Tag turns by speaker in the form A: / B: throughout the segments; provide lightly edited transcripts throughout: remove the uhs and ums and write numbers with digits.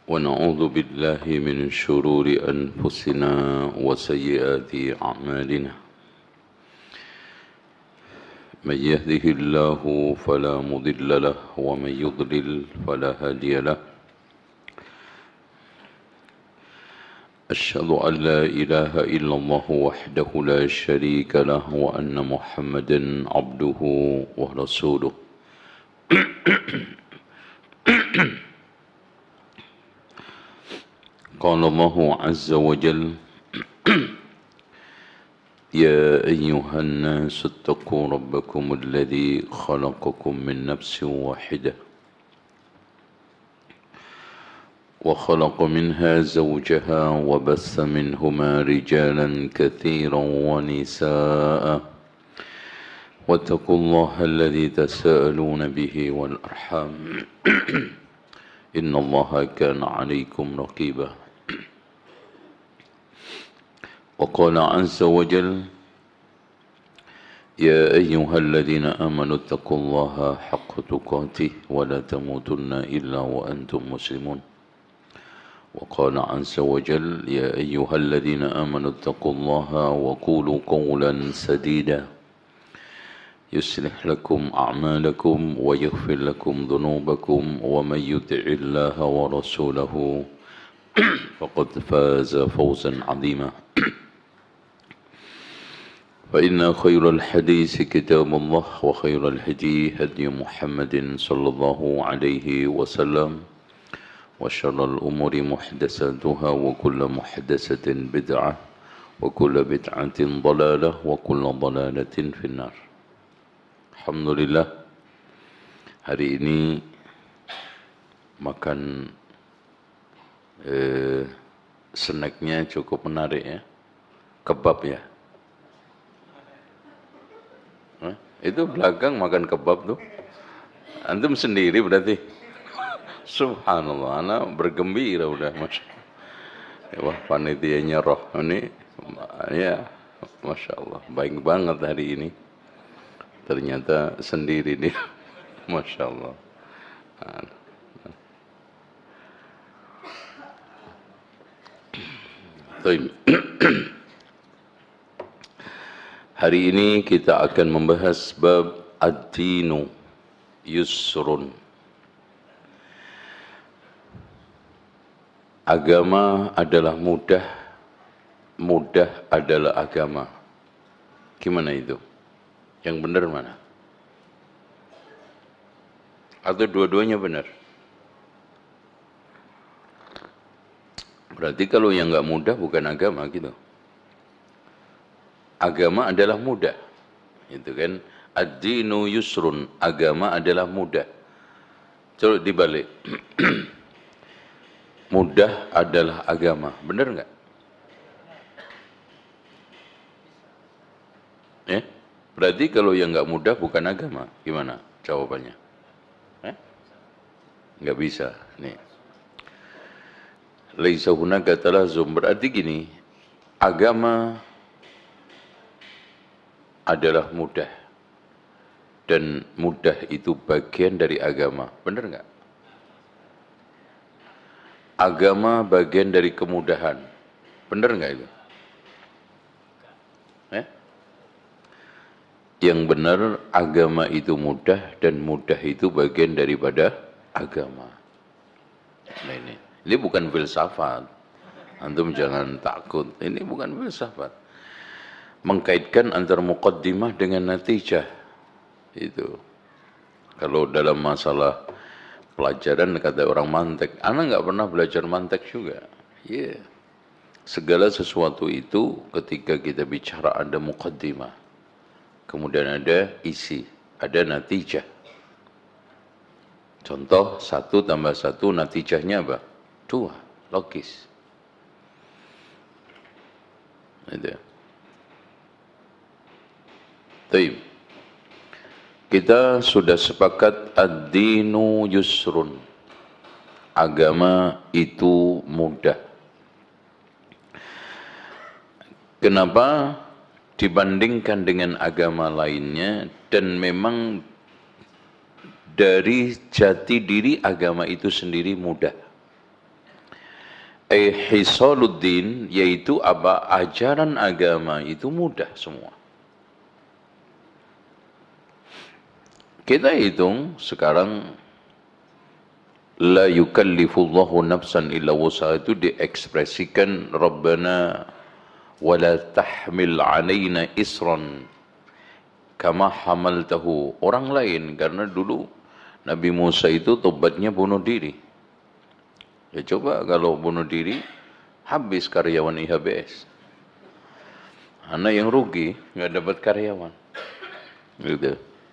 A: ونعوذ بالله من شرور أنفسنا وسيئات أعمالنا من يهده الله فلا مضل له ومن يضلل فلا هادي له أشهد أن لا إله إلا الله وحده لا شريك له وأن محمدا عبده ورسوله قال الله عز وجل يا أيها الناس اتقوا ربكم الذي خلقكم من نفس واحدة وخلق منها زوجها وبث منهما رجالا كثيرا ونساء واتقوا الله الذي تساءلون به والأرحام إن الله كان عليكم رقيبا وقال عز وجل يا أيها الذين آمنوا اتقوا الله حق تقاته ولا تموتن إلا وأنتم مسلمون وقال عز وجل يا أيها الذين آمنوا اتقوا الله وقولوا قولا سديدا يصلح لكم أعمالكم ويغفر لكم ذنوبكم ومن يطع الله ورسوله فقد فاز فوزا عظيما فإن خير الحديث كتاب الله وخير الهدي هدي محمد صلى الله عليه وسلم وشر الأمور محدثاتها وكل محدثة بدعة وكل بدعة ضلالة وكل ضلالة في النار. Alhamdulillah, hari ini makan snacknya cukup menarik ya, kebab ya. Itu belakang makan kebab tuh, antum sendiri berarti. Subhanallah, anak bergembira udah, masya Allah. Wah, panitianya roh ini, ya, masya Allah, baik banget hari ini. Ternyata sendiri dia, masya Allah. Hari ini kita akan membahas bab ad-dinu yusrun. Agama adalah mudah, mudah adalah agama. Gimana itu? Yang benar mana? Atau dua-duanya benar? Berarti kalau yang enggak mudah bukan agama gitu. Agama adalah mudah. Itu kan ad-dinu yusrun, agama adalah mudah. Coba dibalik. Mudah adalah agama. Benar enggak? Berarti kalau yang enggak mudah bukan agama. Gimana jawabannya? Enggak bisa. Nih. Laisa hunaka talazum, berarti gini, agama adalah mudah, dan mudah itu bagian dari agama. Benar enggak? Agama bagian dari kemudahan. Benar enggak itu? Yang benar, agama itu mudah, dan mudah itu bagian daripada agama. Nah, ini bukan filsafat. Antum jangan takut. Ini bukan filsafat. Mengkaitkan antara muqaddimah dengan natijah. Itu. Kalau dalam masalah pelajaran kata orang mantek, anak nggak pernah belajar mantek juga. Iya. Yeah. Segala sesuatu itu ketika kita bicara ada muqaddimah, kemudian ada isi, ada natijah. Contoh 1 tambah 1 natijahnya apa? 2, logis. Itu. Baik. Kita sudah sepakat ad-dinu yusrun. Agama itu mudah. Kenapa dibandingkan dengan agama lainnya, dan memang dari jati diri agama itu sendiri mudah. Hisaluddin, yaitu apa? Ajaran agama itu mudah semua. Kita hitung sekarang, la yukallifullahu nafsan illa wus'aha itu diekspresikan Rabbana wala tahmil alaina isran kama hamaltahu, orang lain, karena dulu Nabi Musa itu tobatnya bunuh diri. Ya coba kalau bunuh diri, habis karyawan IHBS. Anak yang rugi, nggak dapat karyawan. Gitu.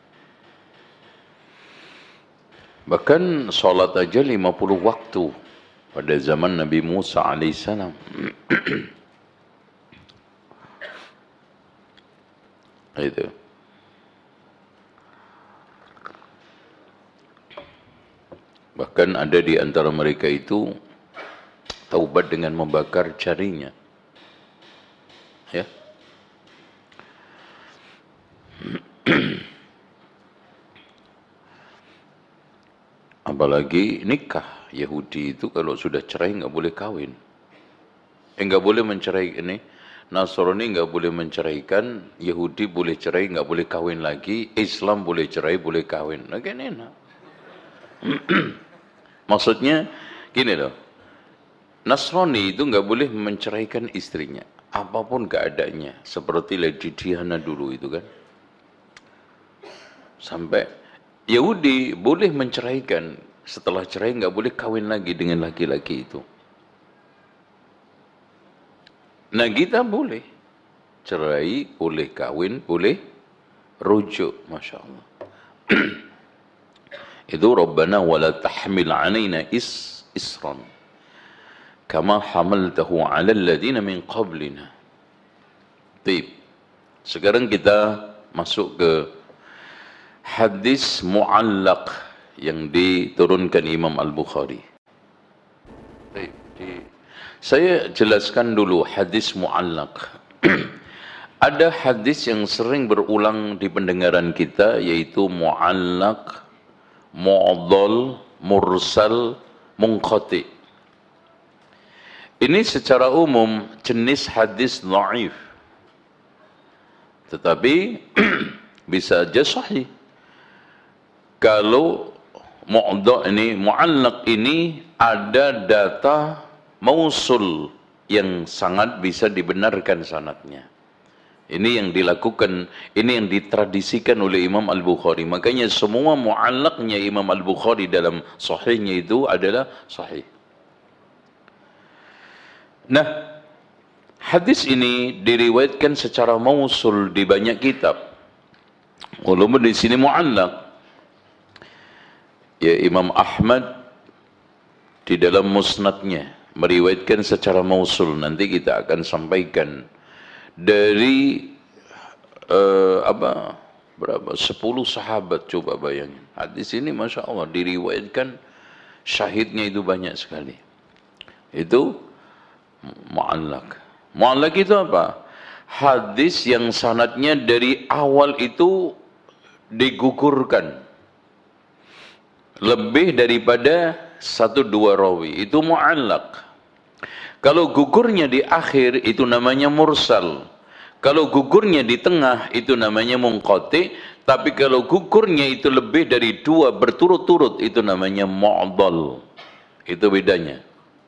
A: Bahkan sholat aja 50 waktu pada zaman Nabi Musa alaihissalam. Itu. Bahkan ada di antara mereka itu taubat dengan membakar jarinya. Ya. Apalagi nikah. Yahudi itu kalau sudah cerai nggak boleh kawin. Nggak boleh mencerai ini. Nasrani nggak boleh menceraikan. Yahudi boleh cerai, nggak boleh kawin lagi. Islam boleh cerai, boleh kawin. Nah, kan enak. Maksudnya gini loh, Nasrani itu nggak boleh menceraikan istrinya, apapun keadaannya, seperti Lady Diana dulu itu kan. Sampai Yahudi boleh menceraikan, setelah cerai nggak boleh kawin lagi dengan laki-laki itu. Nah kita boleh cerai, boleh kawin, boleh rujuk, masya Allah. Itu Rabbana wala tahmil alaina isran kama hamaltahu ala alladhina min qablina. Baik. Sekarang kita masuk ke hadis mu'allaq yang diturunkan Imam Al-Bukhari. Baik. Saya jelaskan dulu hadis mu'allaq. Ada hadis yang sering berulang di pendengaran kita, yaitu mu'allaq, mu'dhal, mursal, munqati. Ini secara umum jenis hadis dhaif. Tetapi bisa aja sahih. Kalau mu'dhal ini, mu'allaq ini ada data mausul yang sangat bisa dibenarkan sanadnya. Ini yang dilakukan, ini yang ditradisikan oleh Imam Al-Bukhari. Makanya semua mu'allaqnya Imam Al-Bukhari dalam sahihnya itu adalah sahih. Nah, hadis ini diriwayatkan secara mausul di banyak kitab. Walaupun di sini mu'allaq. Ya, Imam Ahmad di dalam musnadnya meriwayatkan secara mausul. Nanti kita akan sampaikan dari berapa 10 sahabat, coba bayangin. Hadis ini masya Allah diriwayatkan, syahidnya itu banyak sekali. Itu mu'allaq. Mu'allaq itu apa? Hadis yang sanadnya dari awal itu digugurkan lebih daripada 1-2 rawi, itu mu'allaq. Kalau gugurnya di akhir itu namanya mursal. Kalau gugurnya di tengah itu namanya munqati. Tapi kalau gugurnya itu lebih dari 2 berturut-turut itu namanya mu'dhal. Itu bedanya.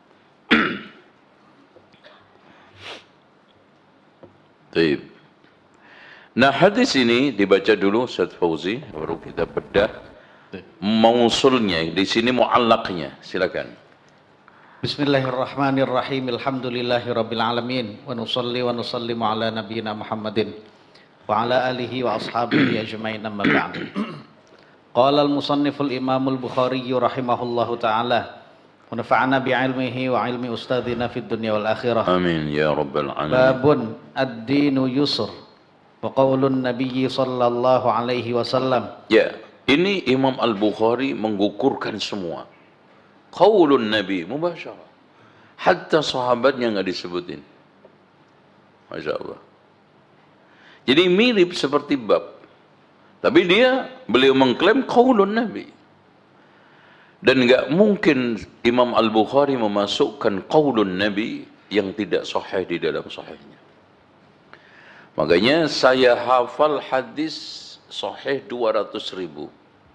A: Nah hadis ini dibaca dulu Ustaz Fauzi, baru kita bedah mausulnya. Di sini mu'allaqnya, silakan.
B: Bismillahirrahmanirrahim. Alhamdulillahi rabbil alamin. Wa nusalli wa nusallimu ala nabiyyina Muhammadin wa ala alihi wa ashabihi ajma'in, amma ba'd. Qala al-musannifu al-imam al-Bukhari rahimahullahu ta'ala wa nafa'ana bi'ilmihi wa ilmi ustadzina fid dunya wal akhirah.
A: Amin ya rabbal alamin.
B: Babun ad-dinu yusr wa qaulun nabiyyi sallallahu alaihi wasallam.
A: Ya, ini Imam Al-Bukhari menggugurkan semua. Qaulun Nabi mubasyarah. Hatta sahabatnya enggak disebutin. Masya Allah. Jadi mirip seperti bab. Tapi beliau mengklaim qaulun Nabi. Dan enggak mungkin Imam Al-Bukhari memasukkan qaulun Nabi yang tidak sahih di dalam sahihnya. Makanya saya hafal hadis sahih 200.000.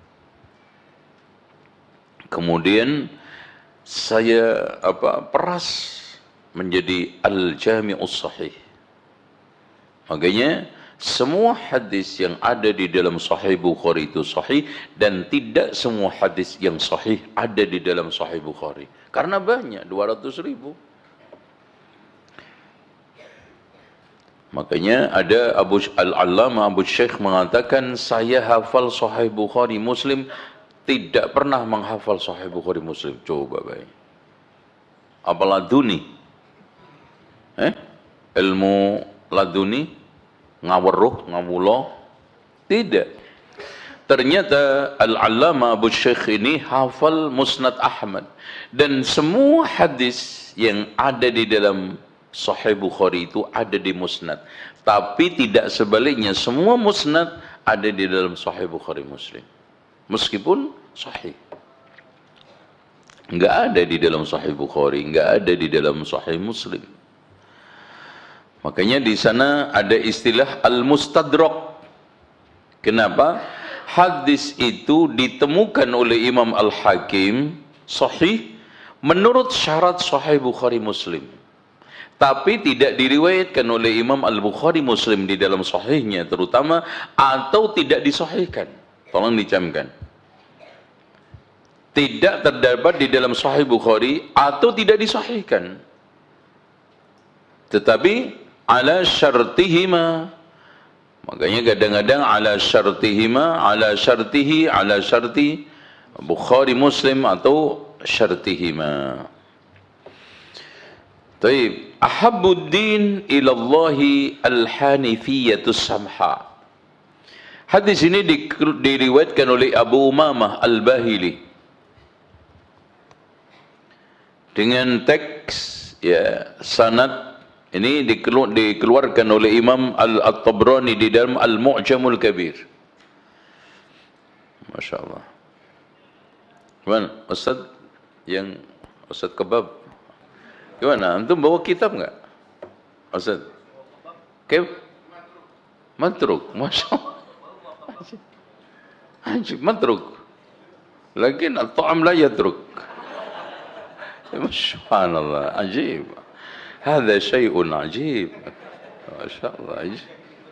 A: Kemudian saya peras menjadi Al-Jami'us Sahih. Makanya semua hadis yang ada di dalam Sahih Bukhari itu sahih, dan tidak semua hadis yang sahih ada di dalam Sahih Bukhari. Karena banyak, 200.000. Makanya ada Al-Allamah Abu Syekh mengatakan, saya hafal Sahih Bukhari Muslim, tidak pernah menghafal Sahih Bukhari Muslim. Coba baik. Apa laduni? Ilmu laduni? Ngaweruh, ngawulo? Tidak. Ternyata Al-Allamah Abu Syekh ini hafal Musnad Ahmad. Dan semua hadis yang ada di dalam Sahih Bukhari itu ada di Musnad. Tapi tidak sebaliknya, semua Musnad ada di dalam Sahih Bukhari Muslim. Meskipun sahih. Enggak ada di dalam Sahih Bukhari, enggak ada di dalam Sahih Muslim. Makanya di sana ada istilah al-mustadrak. Kenapa? Hadis itu ditemukan oleh Imam Al-Hakim sahih menurut syarat Sahih Bukhari Muslim. Tapi tidak diriwayatkan oleh Imam Al-Bukhari Muslim di dalam sahihnya terutama, atau tidak disahihkan. Tolong dicamkan. Tidak terdapat di dalam Sahih Bukhari atau tidak disahihkan. Tetapi ala syartihima. Makanya kadang-kadang ala syartihima, ala syartihi, ala syarti Bukhari Muslim atau syartihima. Taib. Ahabbuddin ilallahi al-hanifiyatus samha. Hadis ini diriwayatkan oleh Abu Umamah Al-Bahili dengan teks sanad. Ini dikeluarkan oleh Imam At-Tabrani di dalam Al-Mu'jamul Kabir. Masya Allah. Gimana? Ustaz Kebab? Gimana? Antum bawa kitab enggak? Ustaz? Matruk. Masya Allah. Ajib, matruk. Lakin at-ta'am la yatruk. Masya Allah. Ajib. هذا شيء عجيب ما شاء الله عجيب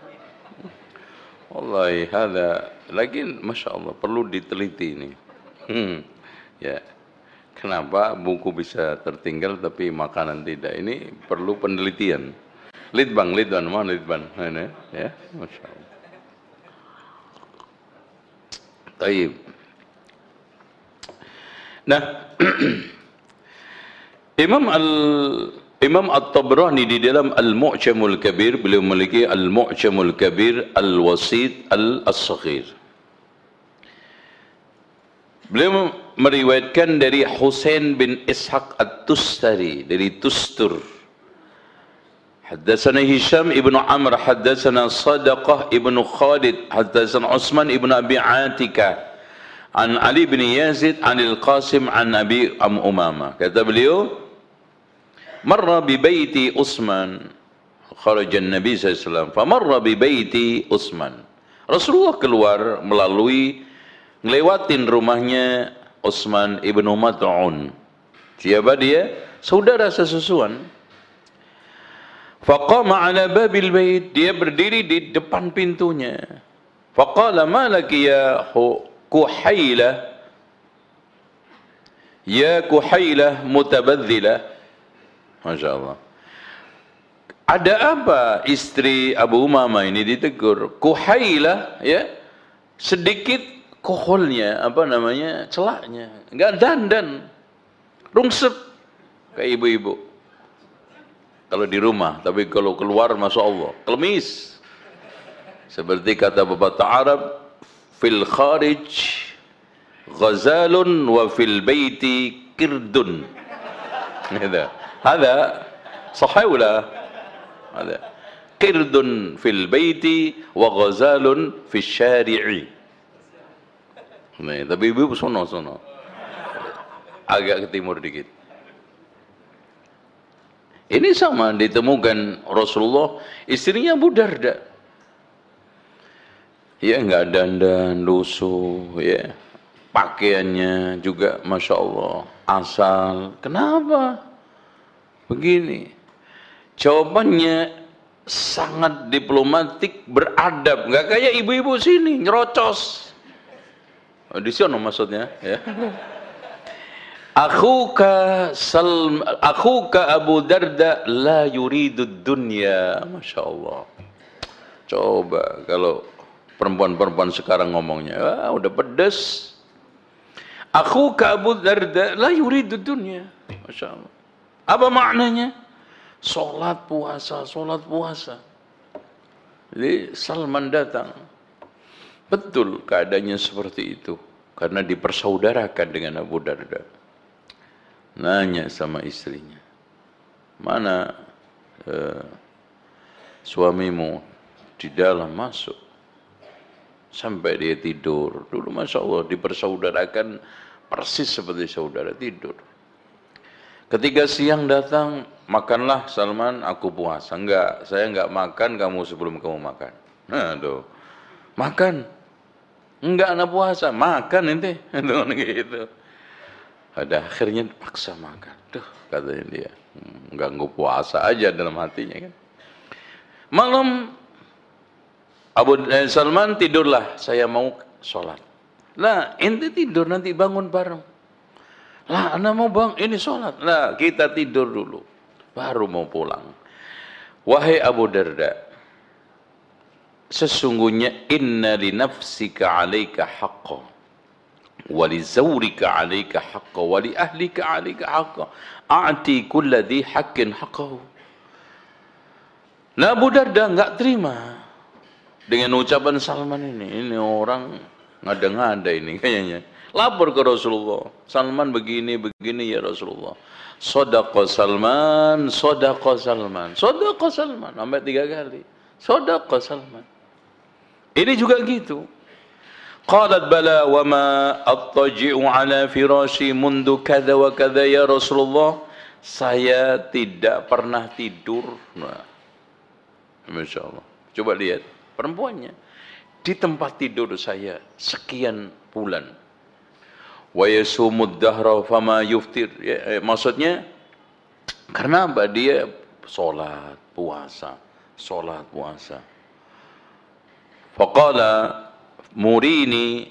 A: والله هذا لكن ما شاء الله perlu diteliti ini ya kenapa buku bisa tertinggal tapi makanan tidak, ini perlu penelitian. Lidbang mana Lidbang ini ya Masya Allah. Taib. Nah Imam At-Tabrani di dalam Al-Mu'jamul Kabir, beliau memiliki Al-Mu'jamul Kabir, Al-Wasit, Al-Saghir. Beliau meriwayatkan dari Husain bin Ishaq At-Tustari, dari Tustur. Haddatsana Hisham ibnu Amr, haddatsana Sadaqah ibnu Khalid, haddatsana Utsman ibnu Abi Atika, an Ali bin Yazid, anil Qasim, an Abi Umamah. Kata beliau, marra bi baiti Utsman, kharaja Nabi sallallahu alaihi wasallam, famarra bi baiti Utsman. Rasulullah keluar melalui ngelewatin rumahnya Utsman ibnu Mad'un. Siapa dia? Saudara sesusuan. Faqama ala babil bait, dia berdiri di depan pintunya. Faqala ma laki ya Kuhailah, ya Kuhailah mutabadzila. Masya Allah. Ada apa istri Abu Umamah ini ditegur? Kuhailah, ya, sedikit koholnya, celaknya, enggak dandan, rungsep kayak ibu-ibu kalau di rumah, tapi kalau keluar Masya Allah kelemis. Seperti kata pepatah Arab, fil kharij ghazalun wa fil baiti kirdun. هذا صحيح ولا هذا قرد في البيت وغزال في الشارع. Tapi ibu sono agak ke timur dikit. Ini sama ditemukan Rasulullah, istrinya Abu Darda. Ya nggak dandan, lusuh, ya. Pakaiannya juga Masya Allah, asal. Kenapa? Begini. Jawabannya sangat diplomatik, beradab. Nggak kayak ibu-ibu sini, nyerocos. Di sana maksudnya, ya. Akhuka Abu Darda la yuridud dunya. Masya Allah. Coba kalau perempuan-perempuan sekarang ngomongnya, udah pedes. Akhuka Abu Darda la yuridud dunya. Masya Allah. Apa maknanya? Sholat puasa, sholat puasa. Jadi Salman datang. Betul keadaannya seperti itu. Karena dipersaudarakan dengan Abu Darda. Nanya sama istrinya, mana suamimu? Di dalam, masuk. Sampai dia tidur. Dulu Masya Allah dipersaudarakan persis seperti saudara tidur. Ketika siang datang, makanlah Salman, aku puasa. Enggak, saya enggak makan kamu sebelum kamu makan. Nah tuh, makan. Enggak, anak puasa, makan ente. Gitu. Pada akhirnya paksa makan. Duh, katanya dia, ganggu puasa aja dalam hatinya kan. Malam Salman tidurlah, saya mau sholat. Lah, ente tidur nanti bangun bareng. Lah, anak mau bang, ini sholat. Lah, kita tidur dulu, baru mau pulang. Wahai Abu Darda, sesungguhnya inna li nafsika alaika haqqan. Wali zawrika alaika haqqa wali ahlika alaika haqqa a'ti kulla dhi haqqin haqqahu. Nah, Abu Darda enggak terima dengan ucapan Salman ini. Ini orang ngada-ngada ini kayaknya. Lapor ke Rasulullah. Salman begini ya Rasulullah. Shadaqa Salman, shadaqa Salman, shadaqa Salman sampai 3 kali. Shadaqa Salman. Ini juga gitu. Qalat bala wa ma attaji'u ala firashi mundu kada wa kada ya Rasulullah. Saya tidak pernah tidur. Nah, Masya Allah. Coba lihat perempuannya. Di tempat tidur saya sekian bulan. Wa yasumud dahra fama yuftir. Ya, maksudnya karena apa? Dia sholat puasa. Sholat puasa. Faqala murihi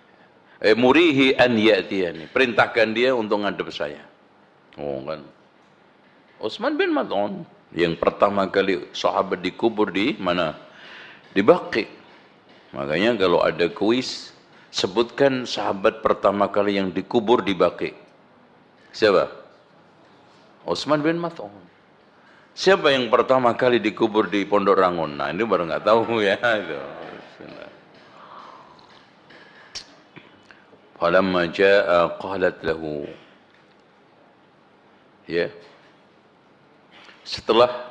A: an ya'tiyani, perintahkan dia untuk ngadep saya. Oh kan, Utsman bin Maz'un yang pertama kali sahabat dikubur di mana? Di Baqi. Makanya kalau ada kuis, sebutkan sahabat pertama kali yang dikubur di Baqi. Siapa? Utsman bin Maz'un. Siapa yang pertama kali dikubur di Pondok Rangun? Nah, ini baru nggak tahu ya itu. Falamma jaa qalat lahu, ya, setelah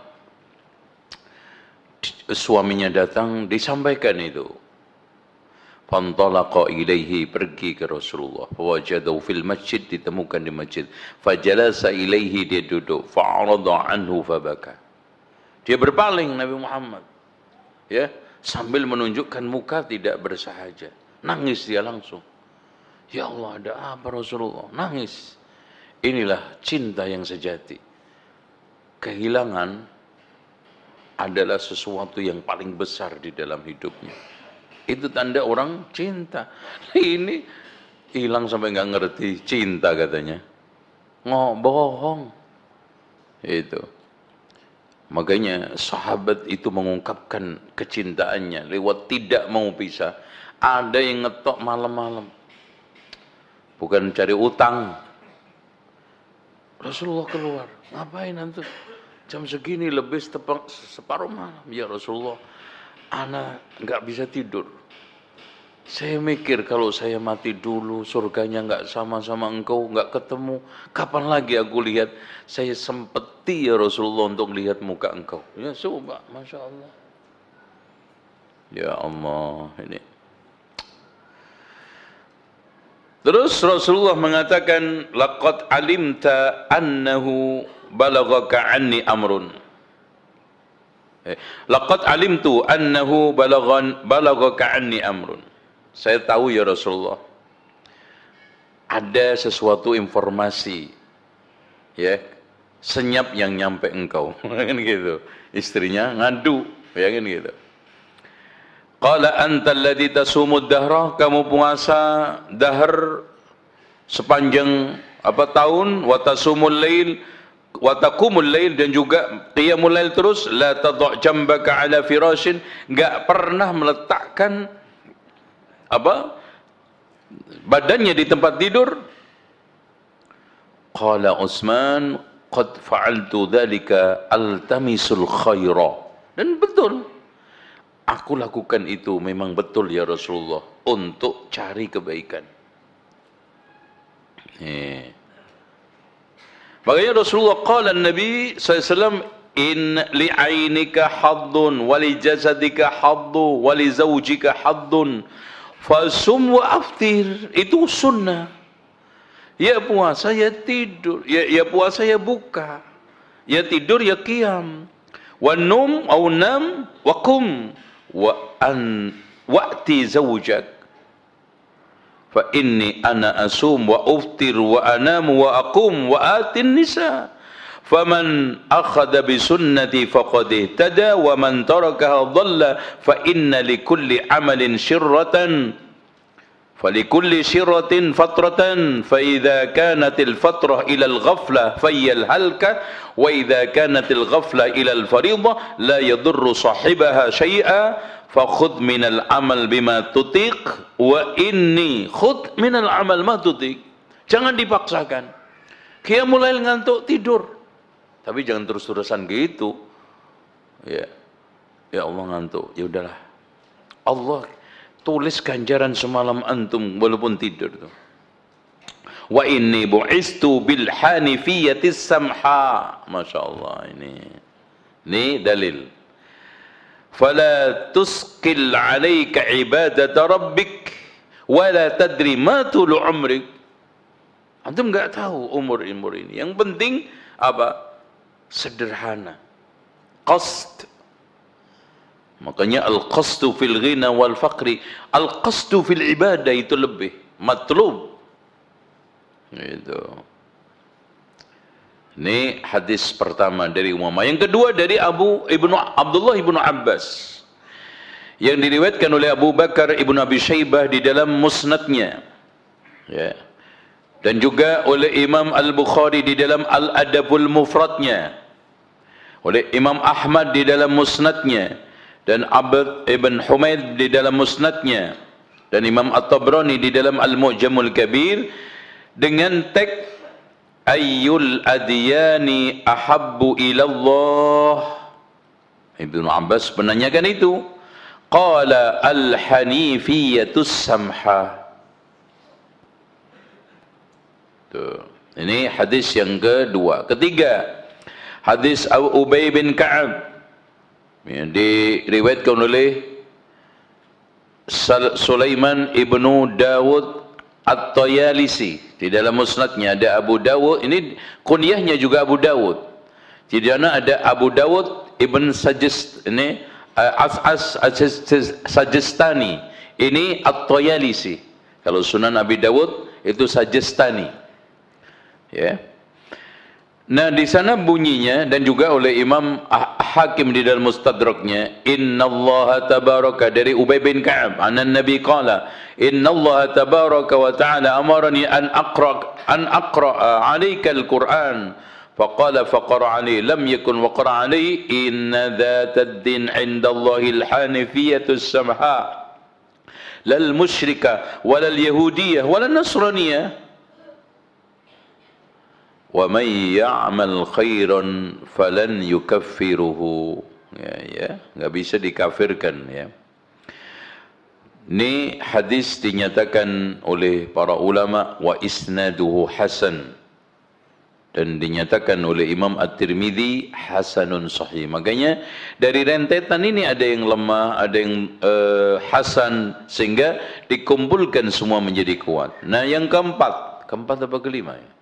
A: suaminya datang disampaikan itu. Fantalaqa ilaihi, pergi ke Rasulullah. Fawajadahu fil masjid, ditemukan di masjid. Fajalasa ilaihi, dia duduk. Fa'arada anhu fabaka, dia berpaling Nabi Muhammad, ya, sambil menunjukkan muka tidak bersahaja. Nangis dia langsung. Ya Allah, ada apa Rasulullah? Nangis. Inilah cinta yang sejati. Kehilangan adalah sesuatu yang paling besar di dalam hidupnya. Itu tanda orang cinta. Ini hilang sampai nggak ngerti cinta katanya. Bohong. Itu. Makanya sahabat itu mengungkapkan kecintaannya lewat tidak mau pisah. Ada yang ngetok malam-malam. Bukan cari utang. Rasulullah keluar. Ngapain antum? Jam segini lebih separuh malam. Ya Rasulullah, ana nggak bisa tidur. Saya mikir kalau saya mati dulu, surganya nggak sama-sama engkau, nggak ketemu. Kapan lagi aku lihat? Saya sempeti ya Rasulullah untuk lihat muka engkau. Ya coba, Masya Allah. Ya Allah, ini. Terus Rasulullah mengatakan, laqad alimta annahu balaghaka anni amrun. Laqad alimtu annahu balaghaka anni amrun. Saya tahu ya Rasulullah, ada sesuatu informasi, ya, senyap yang nyampe engkau, kan gitu. Istrinya ngadu, ya kan gitu. Qala anta alladhi tasumud dahra, kamu puasa dahar sepanjang tahun, wa tasumul lail wa taqumul lail, dan juga qiyamul lail terus, la tadha' jambaka ala firashin, enggak pernah meletakkan badannya di tempat tidur. Qala Utsman, qad fa'altu dzalika altamisul khaira. Dan betul, aku lakukan itu memang betul ya Rasulullah, untuk cari kebaikan. Makanya Rasulullah qala Nabi SAW, in li'ainika haddun wa li jasadika haddu wa li zawjika haddun fasum wa aftir. Itu sunnah. Ya puasa ya tidur, ya puasa ya buka, ya tidur ya qiyam, wa num au nam wa qum wa'ti zawjak fa inni ana asum wa uftir wa anamu wa aqum wa atin nisa faman akhadha bi sunnati faqad ihtada wa man tarakaha dhalla fa inna likulli amalin shirratan falikulli shirratin fatratan fa idza kanatil fatrah ila al-ghaflah fayyal halka wa idza kanatil ghaflah ila al-fariḍah la yadurru sahibaha syai'a fa khudh minal amal bima tutiq wa inni khudh minal amal ma tutiq. Jangan dipaksakan. Qiyamul lail ngantuk tidur, tapi jangan terus-terusan gitu. Ya Allah ngantuk, ya udahlah, Allah tulis ganjaran semalam antum walaupun tidur tuh. Wa inni bu'istu bil hanifiyatis samha. Masya Allah, ini dalil. Fala tusqil alaika ibadata rabbik wala tadri ma tulu umrik. Antum enggak tahu umur ini. Yang penting sederhana. Qasd. Makanya al-qasdu fil ghina wal faqri, al-qasdu fil ibadah itu lebih matlub. Gitu. Ini hadis pertama dari Umamah. Yang kedua dari Abdullah ibnu Abbas, yang diriwayatkan oleh Abu Bakar ibnu Abi Syaibah di dalam musnadnya, ya, dan juga oleh Imam Al-Bukhari di dalam Al-Adabul Mufradnya, oleh Imam Ahmad di dalam musnadnya, dan Abd ibn Humaid di dalam musnadnya, dan Imam At-Tabrani di dalam Al-Mu'jamul Kabir, dengan teks ayyul adyani ahabbu ilallah. Ibnu Abbas menanyakan itu. Qala al-hanifiyatus samha. Tuh. Ini hadis yang kedua. Ketiga, hadis Abu Ubay bin Ka'ab yang diriwayatkan oleh Sulaiman ibnu Dawud At-Tayalisi di dalam musnadnya. Ada Abu Dawud, ini kunyahnya juga Abu Dawud. Di sana ada Abu Dawud ibn Sajistani. Ini At-Tayalisi. Kalau Sunan Abi Dawud itu Sajistani. Ya. Nah, di sana bunyinya, dan juga oleh Imam Hakim di dalam Mustadraknya, innallaha tabaraka, dari Ubay bin Ka'ab, anan Nabi qala, innallaha tabaraka wa ta'ala amarani an aqra alayka al-Qur'an, faqala faqra alayhi, lam yakun waqra alayhi, inna dhatad din 'inda Allahi al-hanifiyatu as-samha, lal musyrika walal yahudiyah walal nasraniyah. Wa may ya'mal khairan falan yukaffiruhu. Ya, enggak bisa dikafirkan, ya. Ini hadis dinyatakan oleh para ulama wa isnaduhu hasan. dan dinyatakan oleh Imam At-Tirmidzi hasanun sahih. Makanya dari rentetan ini ada yang lemah, ada yang hasan, sehingga dikumpulkan semua menjadi kuat. Nah, yang keempat apa kelima ya?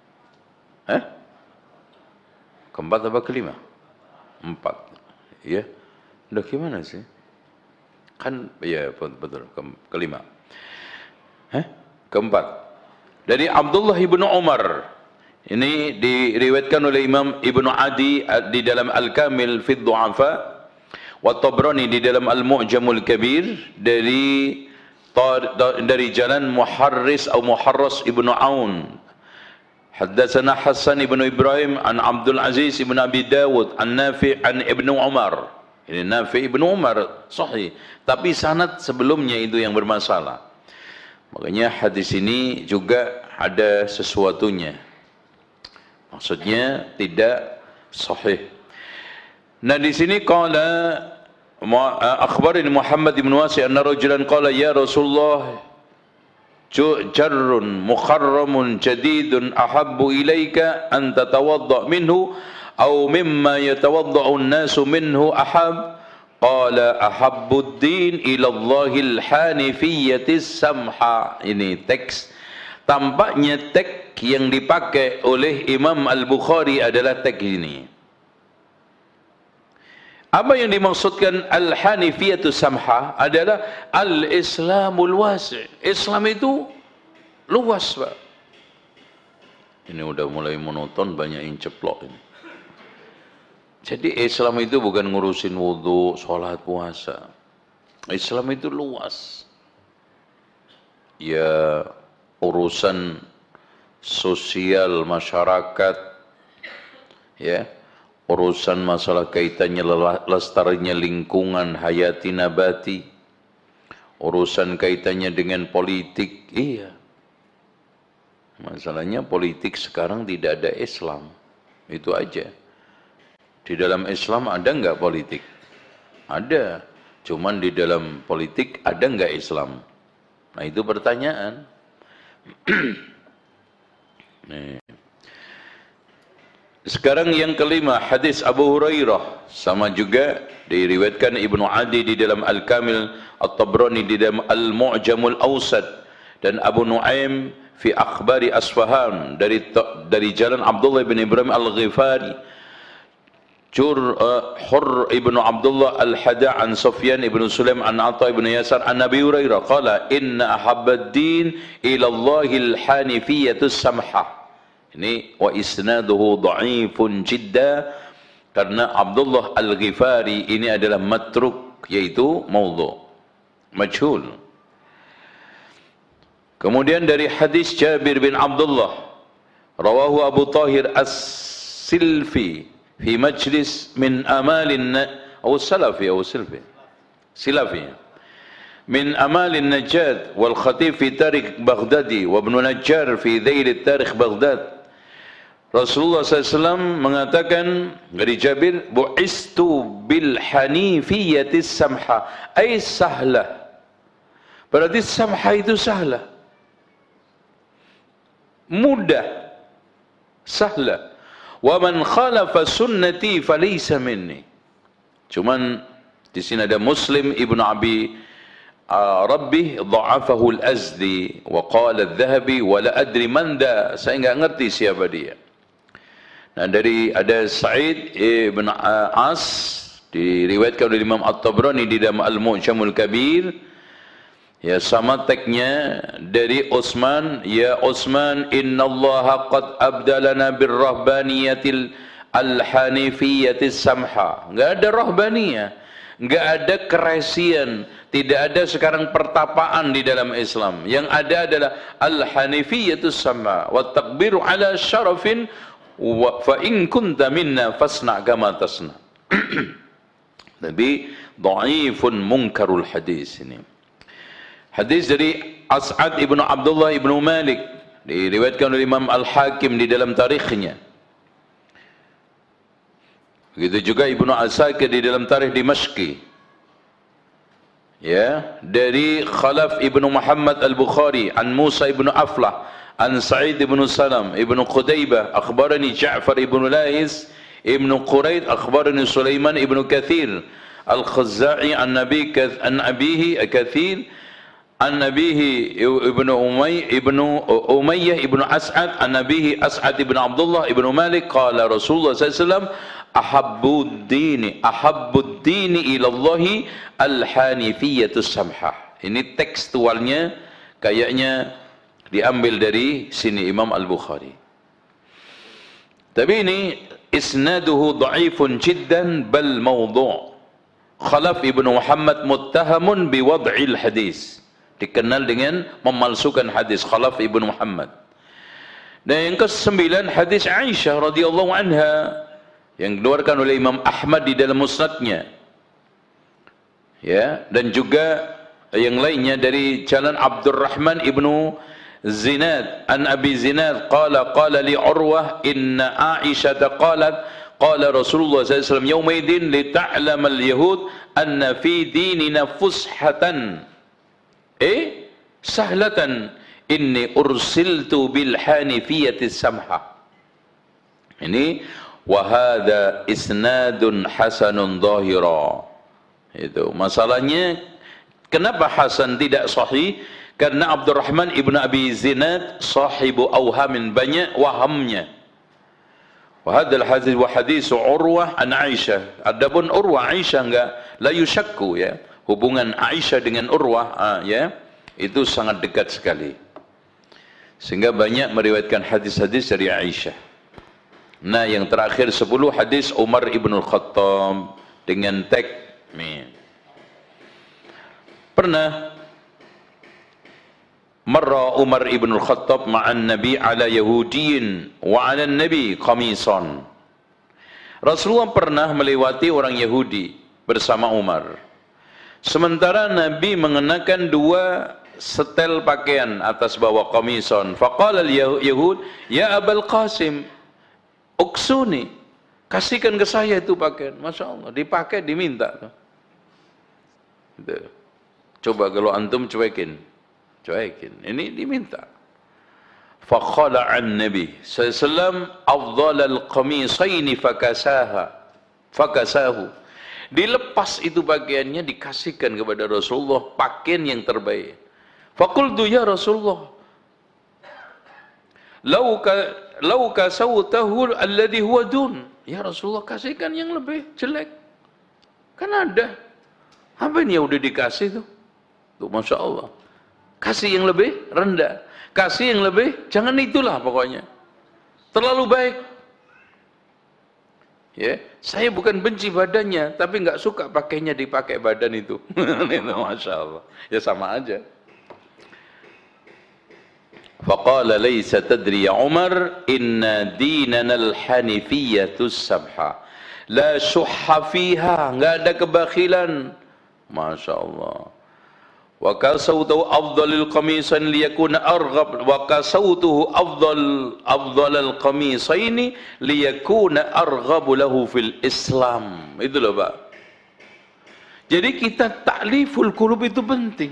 A: Keempat apa kelima? 4. Ya. Udah gimana sih? Kan ya betul, kelima. Keempat. Dari Abdullah ibnu Umar. Ini diriwayatkan oleh Imam Ibnu Adi di dalam Al-Kamil fi Du'afa, wa Tabrani di dalam Al-Mu'jamul Kabir dari jalan Muharris ibnu Aun. Haddatsana Hasan ibnu Ibrahim an Abdul Aziz ibnu Abi Dawud an Nafi' an Ibnu Umar. Ini Nafi' ibnu Umar sahih, tapi sanad sebelumnya itu yang bermasalah. Makanya hadis ini juga ada sesuatunya. Maksudnya tidak sahih. Nah, di sini qala akhbarani Muhammad bin Wasi' anna rajulan qala ya Rasulullah jarrun mukharramun jadidun ahabbu ilaika an tatawadda minhu aw mimma yatawadda'u an-nasu minhu ahab. Qala ahabbu ad-din ila Allahil hanifiyyatis samha. Ini teks, tampaknya teks yang dipakai oleh Imam Al-Bukhari adalah teks ini. Apa yang dimaksudkan al-hanifiyatus samha adalah al-islamul wasi'. Islam itu luas, Pak. Ini udah mulai monoton, banyak yang ceplok ini. Jadi Islam itu bukan ngurusin wudu, sholat, puasa. Islam itu luas. Ya, urusan sosial masyarakat, ya, urusan masalah kaitannya lestarinya lingkungan hayati nabati, urusan kaitannya dengan politik, iya. Masalahnya politik sekarang tidak ada Islam, itu aja. Di dalam Islam ada enggak politik? Ada, cuman di dalam politik ada enggak Islam? Nah, itu pertanyaan. Nih. Sekarang yang kelima, hadis Abu Hurairah, sama juga diriwayatkan Ibnu Adi di dalam Al-Kamil, At-Tabrani di dalam Al-Mu'jamul Awsat, dan Abu Nuaim fi Akhbari Asfahan dari jalan Abdullah bin Ibrahim Al-Ghifari, Hurr ibnu Abdullah Al-Hada an Sufyan ibnu Sulaim an Atha ibnu Yasar an Nabi Hurairah qala inna ahabbad din ila Allahil hanifiyatus samha. Ini wa isnaduhu dha'ifun jidda, karena Abdullah Al-Ghifari ini adalah matruk, yaitu maudhu', majhul. Kemudian dari hadis Jabir bin Abdullah, rawahu Abu Tahir As-Silfi fi majlis min amalin Salafi min amalin Najjad wal Khatib fi Tarikh Baghdadi wa Ibn Najjar fi Dhail Tarikh Baghdad. Rasulullah SAW mengatakan dari Jabir, bu'istu bil hanifiyatis samha, ay sahlah. Berarti samha itu sahlah, mudah, sahlah. Wa man khalafa sunnati falaysa minni. Cuman di sini ada Muslim Ibnu Abi Rabbi dha'afahu al-Azdi wa qala adh-Dhahabi wa la adri man da, saya enggak ngerti siapa dia. Nah, dari ada Sa'id ibn As diriwayatkan oleh Imam At-Tabrani di dalam Al-Mu'jamul Kabir, ya, sama teksnya dari Utsman, ya Utsman innallaha qad abdalana birrahbaniyatil al-hanifiyatis samha. Enggak ada rahbaniyah, enggak ada keresian, tidak ada sekarang pertapaan di dalam Islam. Yang ada adalah al-hanifiyatus samha wa takbiru ala syarafin wa fa in kunta minna fasna kama tasna. Tapi dhaifun munkarul hadis ini. Hadis dari As'ad ibnu Abdullah ibnu Malik diriwayatkan oleh Imam Al-Hakim di dalam tarikhnya. Begitu juga Ibnu Asakir di dalam tarikh Dimashqi. Ya, dari Khalaf ibnu Muhammad Al-Bukhari an Musa ibnu Aflah an Sa'id ibn Salam ibn Qudaybah akhbarani Ja'far ibn Lais ibn Quraid akhbarani Sulaiman ibn Kathir al-Khazza'i an abihi Kathir an abihi ibn Umayyah ibn As'ad an abihi As'ad ibn Abdullah ibn Malik qala Rasulullah sallallahu alaihi wasallam ahabbud dini ilallahi al-hanifiyatus samhah. Ini tekstualnya kayaknya diambil dari sini Imam Al-Bukhari. Tapi ini isnaduhu dha'ifun jiddan bal mawdu'. Khalaf ibn Muhammad muttahamun biwad'il hadis. Dikenal dengan memalsukan hadis Khalaf ibn Muhammad. Dan yang ke-9 hadis Aisyah radhiyallahu anha yang dikeluarkan oleh Imam Ahmad di dalam musnadnya. Ya, dan juga yang lainnya dari jalan Abdurrahman ibnu Zinad an Abi Zinad qala li Urwah inna Aisyah qalat qala Rasulullah sallallahu alaihi wasallam yaumaidin li ta'lam al-yahud anna fi dinina fushatan sahlatan inni ursiltu bil hanifiyati samha. Ini wa hadza isnadun hasanun dhahira. Itu masalahnya, kenapa hasan tidak sahih? Karena Abdurrahman ibn Abi Zinad sahibu awhamin, banyak wahamnya. Wa hadzal hadis wa hadis Urwah an Aisyah. Adapun Urwah Aisyah enggak la yushakku, ya. Hubungan Aisyah dengan Urwah ya, itu sangat dekat sekali. Sehingga banyak meriwayatkan hadis-hadis dari Aisyah. Nah, yang terakhir 10 hadis Umar ibn al-Khattab dengan tag pernah marra Umar ibn al-Khattab ma'an Nabi ala Yahudiyin wa ala Nabi qamisan. Rasulullah pernah melewati orang Yahudi bersama Umar. Sementara Nabi mengenakan 2 setel pakaian atas bawah qamisan. Faqala al-Yahud, ya Abul Qasim, uksuni, kasihkan ke saya itu pakaian. Masya Allah, dipakai diminta. Coba kalau antum cuekin, ini diminta. Faqala an Nabi sallallahu alaihi wasallam afdal al-qamisaini fakasahu. Dilepas itu pakaiannya, dikasihkan kepada Rasulullah pakaian yang terbaik. Faqultu ya Rasulullah, lau kasawtahu alladhi huwa dun. Ya Rasulullah, kasihkan yang lebih jelek. Kan ada. Apa ini yang udah dikasih tuh? Tuh Masya Allah. Kasih yang lebih rendah. Kasih yang lebih, jangan itulah pokoknya. Terlalu baik. Ya, saya bukan benci badannya, tapi nggak suka pakainya dipakai badan itu. Masya Allah. Ya sama aja. Faqala laysa tadri ya Umar inna dinana al-hanifiyatus samha la syuhha fiha, nggak ada kebakhilan. Masya Allah. Wa kasautuhu afdalil qamisain liyakuna arghab wa kasautuhu afdalal qamisaini liyakuna arghabu lahu fil Islam. Itu loh Pak. Jadi kita ta'liful qulub itu penting.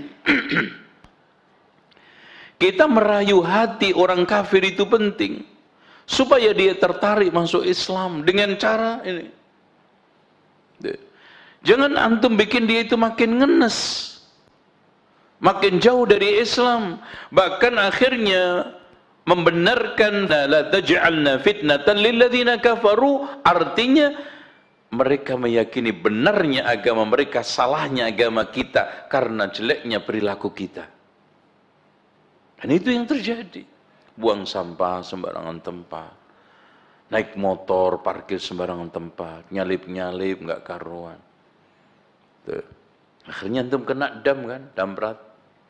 A: Kita merayu hati orang kafir itu penting supaya dia tertarik masuk Islam dengan cara ini. Jangan antum bikin dia itu makin ngenes, makin jauh dari Islam, bahkan akhirnya membenarkan la taj'alna fitnatan lil ladzina kafaru, artinya mereka meyakini benarnya agama mereka, salahnya agama kita karena jeleknya perilaku kita. Dan itu yang terjadi. Buang sampah sembarangan tempat, naik motor parkir sembarangan tempat, nyalip-nyalip nggak karuan. Tuh. Akhirnya antum kena dam kan, damprat.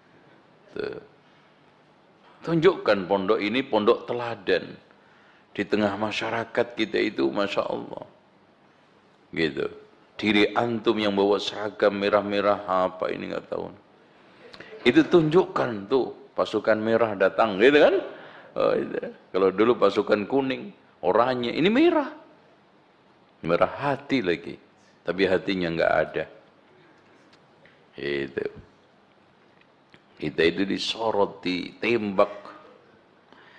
A: Tunjukkan pondok ini pondok teladan di tengah masyarakat kita itu, Masya Allah. Gitu. Diri antum yang bawa seragam merah-merah apa ini nggak tahu. Itu tunjukkan tuh pasukan merah datang, gitu kan? Oh, itu. Kalau dulu pasukan kuning, oranye, ini merah, merah hati lagi, tapi hatinya nggak ada. Itu. Kita itu disorot, ditembak.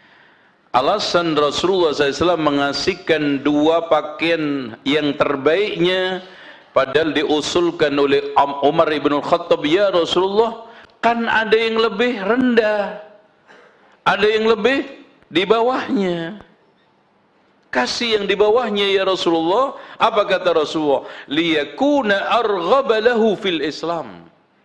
A: alasan Rasulullah SAW mengasihkan dua pakaian yang terbaiknya, padahal diusulkan oleh Umar ibn Khattab, ya Rasulullah, kan ada yang lebih rendah, ada yang lebih di bawahnya. Kasih yang di bawahnya ya Rasulullah. Apa kata Rasulullah? Liyakuna arghaba lahu fil Islam.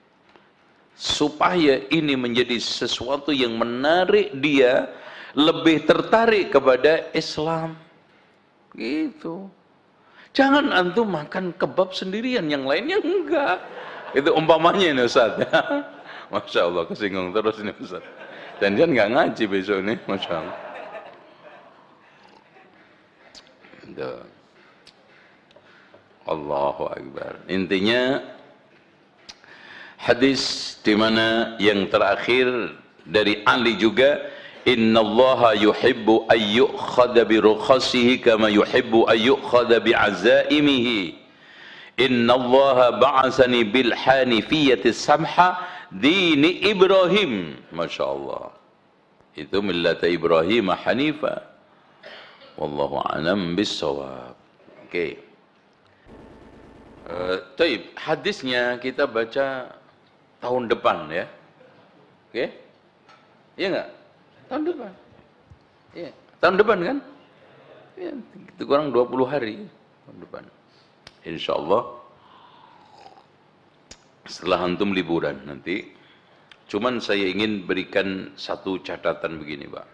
A: Supaya ini menjadi sesuatu yang menarik dia, lebih tertarik kepada Islam. Gitu. Jangan antum makan kebab sendirian, yang lainnya enggak. Itu umpamanya ini Ustaz. Masya Allah, kesinggung terus ini Ustaz. Jangan enggak ngaji besok nih, Masya Allah. Allahu Akbar. Intinya hadis di mana yang terakhir dari Ali juga, innallaha yuhibbu ayyukhadha bi rukhasihi kama yuhibbu ayyukhadha bi azaimihi. Innallaha ba'asani bil hanifiyyati samha dini Ibrahim. Masya Allah. Itu millata Ibrahim hanifa. Wallahu a'lam bis-shawab. Oke. Taib, hadisnya kita baca tahun depan ya. Oke? Iya enggak? Tahun depan. Iya, tahun depan kan? Ya, itu kurang 20 hari tahun depan. Insyaallah. Setelah antum liburan nanti. Cuman saya ingin berikan satu catatan begini, Pak.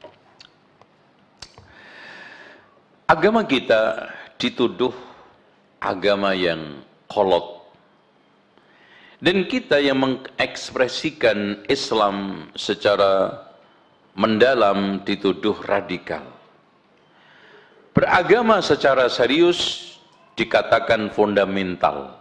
A: Agama kita dituduh agama yang kolot, dan kita yang mengekspresikan Islam secara mendalam dituduh radikal. Beragama secara serius dikatakan fundamental.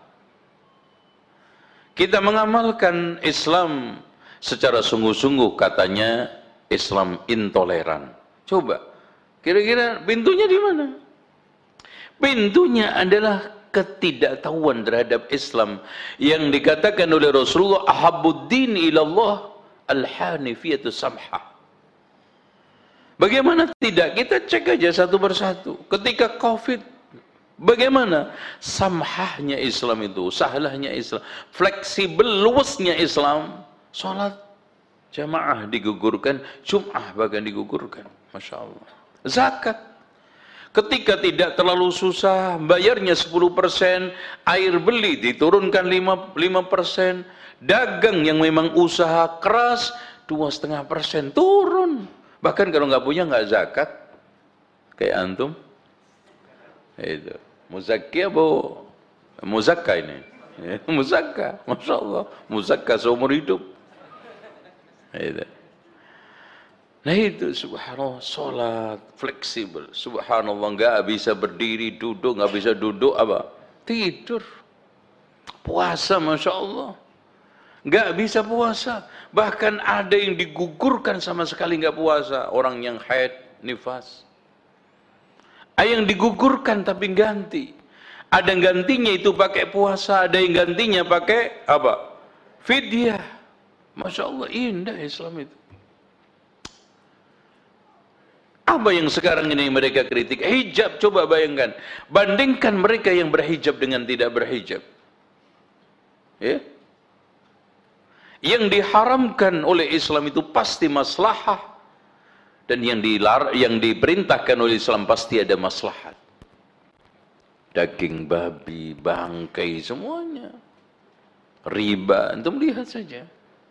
A: Kita mengamalkan Islam secara sungguh-sungguh katanya Islam intoleran. Coba, kira-kira pintunya di mana? Pintunya adalah ketidaktahuan terhadap Islam yang dikatakan oleh Rasulullah, ahabbuddin ilallah al-hanifiyatu samha. Bagaimana tidak? Kita cek aja satu persatu. Ketika Covid, bagaimana samhahnya Islam itu, sahlahnya Islam, fleksibel, luasnya Islam. Salat jamaah digugurkan, Jum'ah bahkan digugurkan. Masya Allah. Zakat, ketika tidak terlalu susah, bayarnya 10%, air beli diturunkan 5%, dagang yang memang usaha keras 2,5% turun. Bahkan kalau nggak punya nggak zakat, kayak antum. Itu muzakki apa muzakka ini? Muzakka, Masya Allah, muzakka seumur hidup. Itu. Nah itu subhanallah, sholat fleksibel, subhanallah, nggak bisa berdiri, duduk, nggak bisa duduk apa? Tidur. Puasa, Masya Allah, nggak bisa puasa, bahkan ada yang digugurkan sama sekali nggak puasa, orang yang haid, nifas. Ada yang digugurkan tapi ganti, ada yang gantinya itu pakai puasa, ada yang gantinya pakai apa? Fidyah. Masya Allah, indah Islam itu. Apa yang sekarang ini mereka kritik? Hijab, coba bayangkan. Bandingkan mereka yang berhijab dengan tidak berhijab. Ya? Yang diharamkan oleh Islam itu pasti maslahah, dan yang diperintahkan oleh Islam pasti ada maslahat. Daging babi, bangkai, semuanya. Riba, antum lihat saja.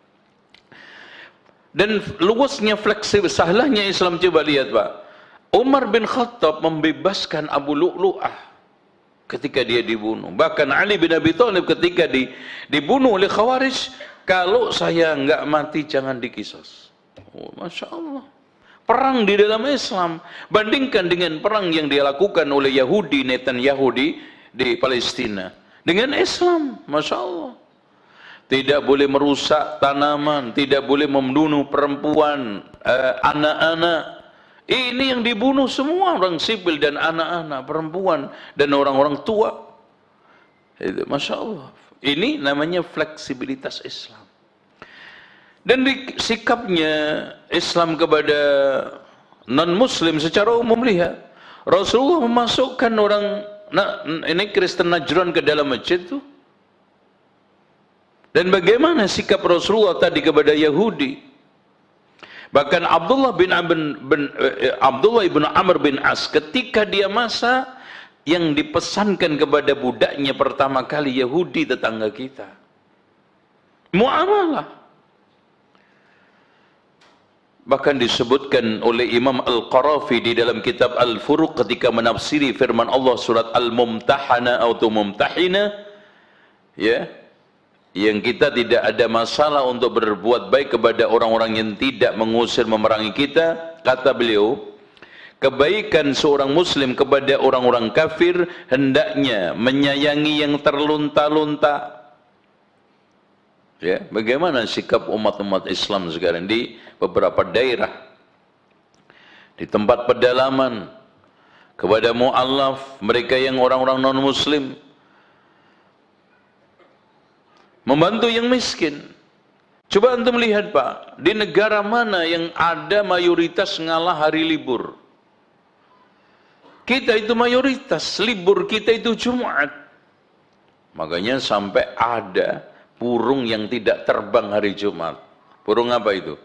A: Dan luasnya fleksibel, sahlahnya Islam, coba lihat Pak. Umar bin Khattab membebaskan Abu Lu'lu'ah ketika dia dibunuh. Bahkan Ali bin Abi Thalib ketika dibunuh oleh Khawarij, kalau saya enggak mati jangan dikisos. Oh, Masya Allah. Perang di dalam Islam, bandingkan dengan perang yang dilakukan oleh Yahudi, Netanyahu di Palestina. Dengan Islam, Masya Allah. Tidak boleh merusak tanaman, tidak boleh membunuh perempuan, anak-anak. Ini yang dibunuh semua orang sipil dan anak-anak, perempuan dan orang-orang tua. Itu, Masya Allah. Ini namanya fleksibilitas Islam. Dan sikapnya Islam kepada non-muslim secara umum lihat. Rasulullah memasukkan orang ini Kristen Najran ke dalam masjid tuh. Dan bagaimana sikap Rasulullah tadi kepada Yahudi? Bahkan Abdullah ibn Amr bin As ketika dia masa yang dipesankan kepada budaknya pertama kali Yahudi tetangga kita. Muamalah. Bahkan disebutkan oleh Imam Al-Qarafi di dalam kitab Al-Furuq ketika menafsiri firman Allah surat Al-Mumtahana atau Mumtahina, ya, yang kita tidak ada masalah untuk berbuat baik kepada orang-orang yang tidak mengusir memerangi kita. Kata beliau, kebaikan seorang muslim kepada orang-orang kafir hendaknya menyayangi yang terlunta-lunta. Ya, bagaimana sikap umat-umat Islam sekarang di beberapa daerah, di tempat pedalaman, kepada mu'allaf, mereka yang orang-orang non-muslim, membantu yang miskin. Coba antum lihat Pak, di negara mana yang ada mayoritas ngalah hari libur? Kita itu mayoritas, libur kita itu Jumat. Makanya sampai ada burung yang tidak terbang hari Jumat. Burung apa itu?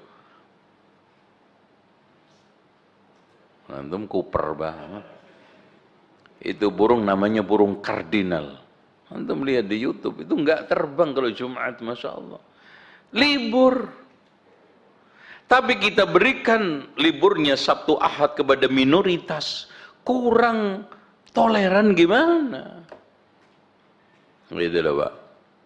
A: Antum kuper banget. Itu burung namanya burung kardinal. Antum lihat di YouTube, itu enggak terbang kalau Jumat, Masya Allah. Libur. Tapi kita berikan liburnya Sabtu Ahad kepada minoritas. Kurang toleran gimana? Gitu loh Pak.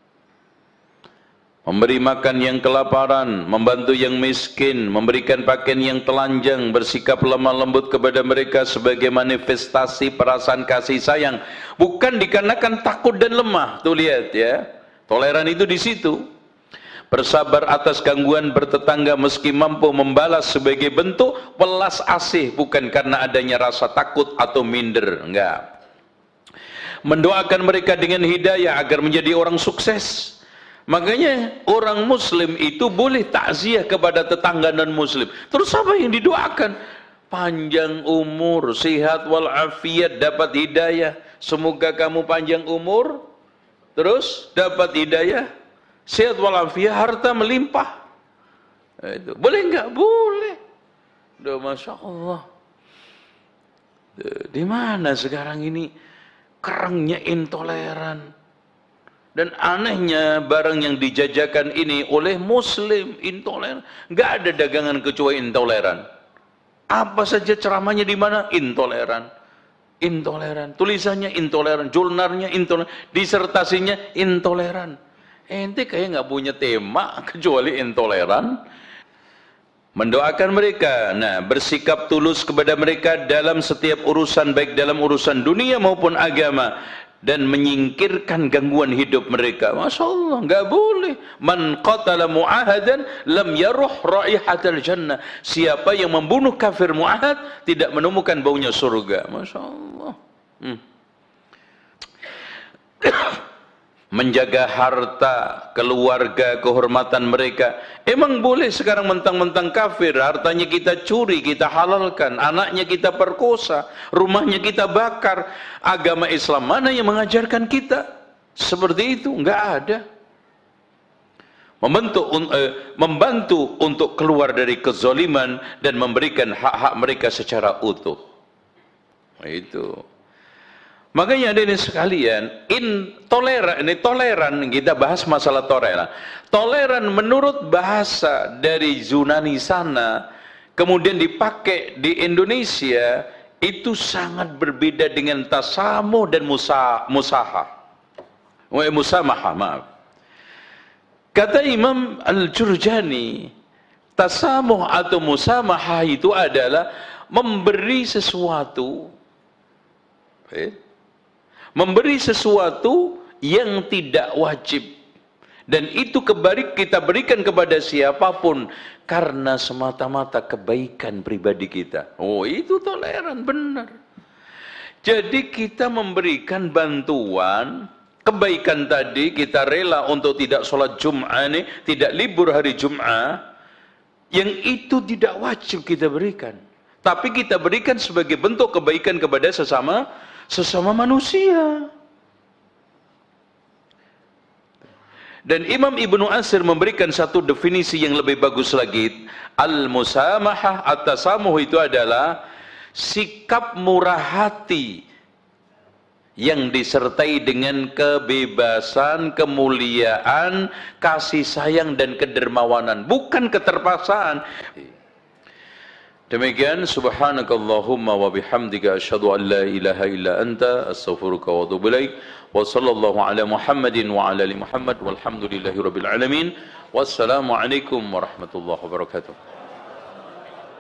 A: Memberi makan yang kelaparan, membantu yang miskin, memberikan pakaian yang telanjang, bersikap lemah lembut kepada mereka sebagai manifestasi perasaan kasih sayang, bukan dikarenakan takut dan lemah. Tuh lihat ya, toleran itu di situ. Bersabar atas gangguan bertetangga meski mampu membalas sebagai bentuk welas asih, bukan karena adanya rasa takut atau minder, enggak. Mendoakan mereka dengan hidayah agar menjadi orang sukses. Makanya orang muslim itu boleh takziah kepada tetangga non muslim. Terus apa yang didoakan? Panjang umur, sehat walafiat, dapat hidayah. Semoga kamu panjang umur, terus dapat hidayah, sehat walafiat, harta melimpah. Itu boleh nggak? Boleh. Duh, Masya Allah. Di mana sekarang ini kerangnya intoleran? Dan anehnya barang yang dijajakan ini oleh muslim intoleran. Nggak ada dagangan kecuali intoleran. Apa saja ceramahnya di mana? Intoleran. Intoleran. Tulisannya intoleran. Jurnalnya intoleran. Disertasinya intoleran. Ente kayak nggak punya tema kecuali intoleran. Mendoakan mereka. Nah, bersikap tulus kepada mereka dalam setiap urusan, baik dalam urusan dunia maupun agama. Dan menyingkirkan gangguan hidup mereka. Masya Allah, nggak boleh. Man qatala mu'ahadan lam yaruh raihatal jannah. Siapa yang membunuh kafir mu'ahad tidak menemukan baunya surga. Masya Allah. Menjaga harta, keluarga, kehormatan mereka. Emang boleh sekarang mentang-mentang kafir, hartanya kita curi, kita halalkan, anaknya kita perkosa, rumahnya kita bakar. Agama Islam mana yang mengajarkan kita seperti itu? Enggak ada. Membantu untuk keluar dari kezaliman dan memberikan hak-hak mereka secara utuh. Itu. Makanya hadirin sekalian, toleran, kita bahas masalah toleran. Toleran menurut bahasa dari Yunani sana, kemudian dipakai di Indonesia, itu sangat berbeda dengan tasamuh dan musamaha. Maaf. Kata Imam Al-Jurjani, tasamuh atau musamaha itu adalah memberi sesuatu, memberi sesuatu yang tidak wajib, dan itu kita berikan kepada siapapun karena semata-mata kebaikan pribadi kita. Oh, itu toleran, benar. Jadi kita memberikan bantuan kebaikan tadi, kita rela untuk tidak sholat Jum'ah nih, tidak libur hari Jum'ah, yang itu tidak wajib kita berikan, tapi kita berikan sebagai bentuk kebaikan kepada sesama manusia. Dan Imam Ibnu Atsir memberikan satu definisi yang lebih bagus lagi. Al-musamahah, at-tasamuh itu adalah sikap murah hati yang disertai dengan kebebasan, kemuliaan, kasih sayang dan kedermawanan, bukan keterpaksaan. Demikian, subhanakallahumma wa bihamdika asyhadu an la ilaha illa anta astaghfiruka wa atubu ilaik. Wa sallallahu ala Muhammadin wa ala ali Muhammad walhamdulillahi rabbil alamin. Wassalamu alaikum warahmatullahi wabarakatuh.